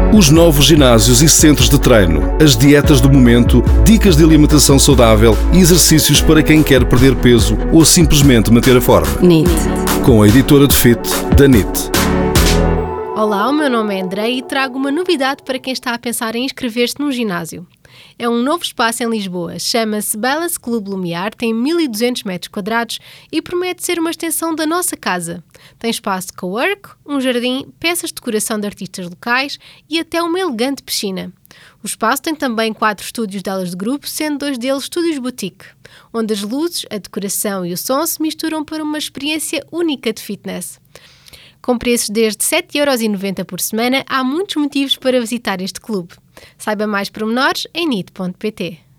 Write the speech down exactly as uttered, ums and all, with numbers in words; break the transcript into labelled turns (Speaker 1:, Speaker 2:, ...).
Speaker 1: Os novos ginásios e centros de treino, as dietas do momento, dicas de alimentação saudável e exercícios para quem quer perder peso ou simplesmente manter a forma.
Speaker 2: N I T.
Speaker 1: Com a editora de Fit da N I T.
Speaker 3: Olá, o meu nome é André e trago uma novidade para quem está a pensar em inscrever-se num ginásio. É um novo espaço em Lisboa, chama-se Balance Club Lumiar, tem mil e duzentos metros quadrados e promete ser uma extensão da nossa casa. Tem espaço de cowork, um jardim, peças de decoração de artistas locais e até uma elegante piscina. O espaço tem também quatro estúdios de aulas de grupo, sendo dois deles estúdios boutique, onde as luzes, a decoração e o som se misturam para uma experiência única de fitness. Com preços desde sete euros e noventa por semana, há muitos motivos para visitar este clube. Saiba mais pormenores em nit ponto pt.